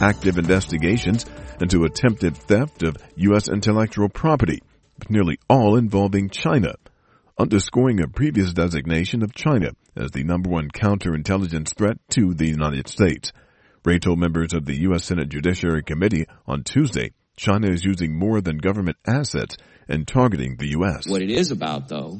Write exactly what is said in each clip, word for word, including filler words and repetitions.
active investigations into attempted theft of U S intellectual property, with nearly all involving China, underscoring a previous designation of China as the number one counterintelligence threat to the United States. Wray told members of the U S Senate Judiciary Committee on Tuesday China is using more than government assets in targeting the U S. What it is about, though,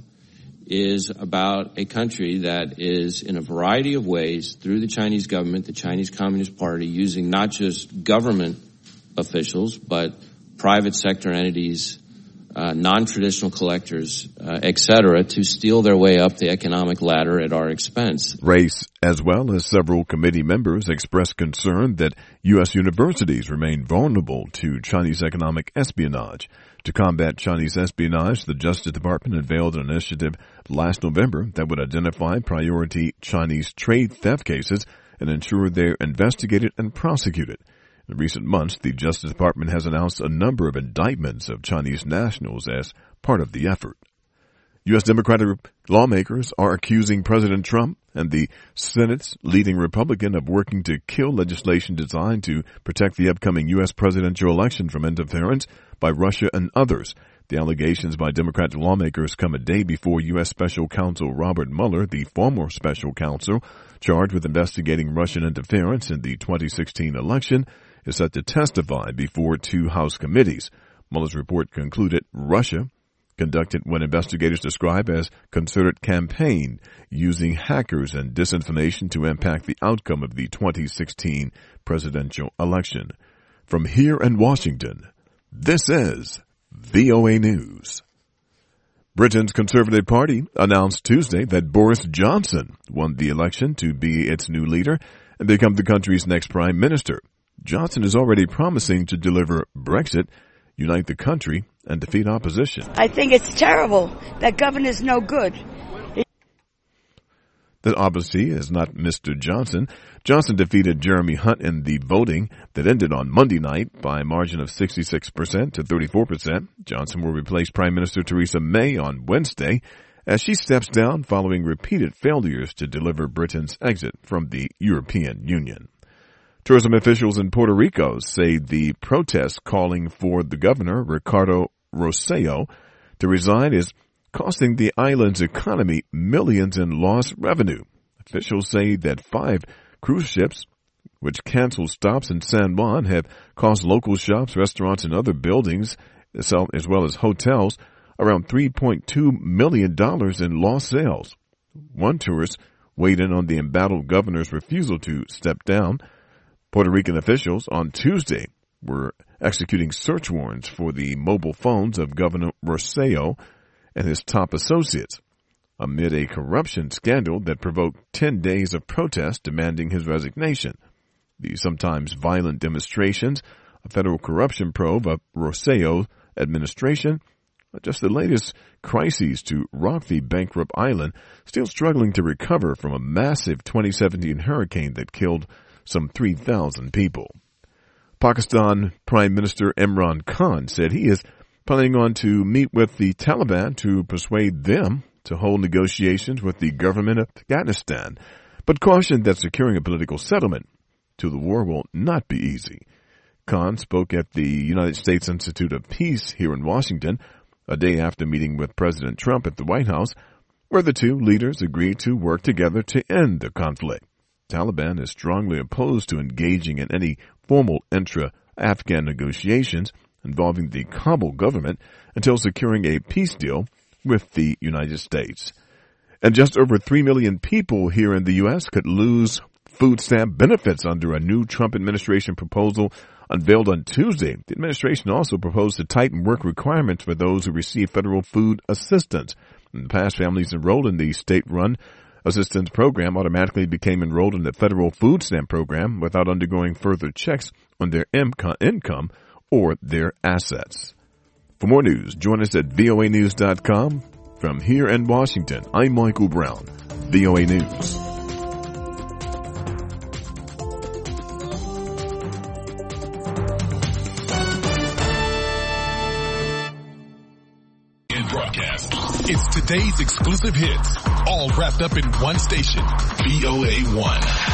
is about a country that is in a variety of ways through the Chinese government, the Chinese Communist Party, using not just government officials, but private sector entities, uh, non-traditional collectors, uh, et cetera, to steal their way up the economic ladder at our expense. Race, as well as several committee members, expressed concern that U S universities remain vulnerable to Chinese economic espionage. To combat Chinese espionage, the Justice Department unveiled an initiative last November that would identify priority Chinese trade theft cases and ensure they're investigated and prosecuted. In recent months, the Justice Department has announced a number of indictments of Chinese nationals as part of the effort. U S Democratic lawmakers are accusing President Trump and the Senate's leading Republican of working to kill legislation designed to protect the upcoming U S presidential election from interference by Russia and others. The allegations by Democratic lawmakers come a day before U S Special Counsel Robert Mueller, the former special counsel charged with investigating Russian interference in the twenty sixteen election, is set to testify before two House committees. Mueller's report concluded Russia conducted what investigators describe as concerted campaign using hackers and disinformation to impact the outcome of the twenty sixteen presidential election. From here in Washington, this is V O A News. Britain's Conservative Party announced Tuesday that Boris Johnson won the election to be its new leader and become the country's next prime minister. Johnson is already promising to deliver Brexit, unite the country, and defeat opposition. I think it's terrible. That governor's no good. That obviously is not Mister Johnson. Johnson defeated Jeremy Hunt in the voting that ended on Monday night by a margin of sixty-six percent to thirty-four percent. Johnson will replace Prime Minister Theresa May on Wednesday as she steps down following repeated failures to deliver Britain's exit from the European Union. Tourism officials in Puerto Rico say the protest calling for the governor, Ricardo Rosselló, to resign is costing the island's economy millions in lost revenue. Officials say that five cruise ships, which canceled stops in San Juan, have cost local shops, restaurants, and other buildings, as well as hotels, around three point two million dollars in lost sales. One tourist weighed in on the embattled governor's refusal to step down. Puerto Rican officials on Tuesday were executing search warrants for the mobile phones of Governor Rosselló and his top associates amid a corruption scandal that provoked ten days of protest demanding his resignation. The sometimes violent demonstrations, a federal corruption probe of Rosselló's administration, are just the latest crises to rock the bankrupt island, still struggling to recover from a massive twenty seventeen hurricane that killed some three thousand people. Pakistan Prime Minister Imran Khan said he is planning on to meet with the Taliban to persuade them to hold negotiations with the government of Afghanistan, but cautioned that securing a political settlement to the war will not be easy. Khan spoke at the United States Institute of Peace here in Washington a day after meeting with President Trump at the White House, where the two leaders agreed to work together to end the conflict. Taliban is strongly opposed to engaging in any formal intra-Afghan negotiations involving the Kabul government until securing a peace deal with the United States. And just over three million people here in the U S could lose food stamp benefits under a new Trump administration proposal unveiled on Tuesday. The administration also proposed to tighten work requirements for those who receive federal food assistance. In the past, families enrolled in the state-run assistance program automatically became enrolled in the federal food stamp program without undergoing further checks on their income or their assets. For more news, join us at V O A news dot com. From here in Washington, I'm Michael Brown, V O A News. It's today's exclusive hits, all wrapped up in one station, V O A one.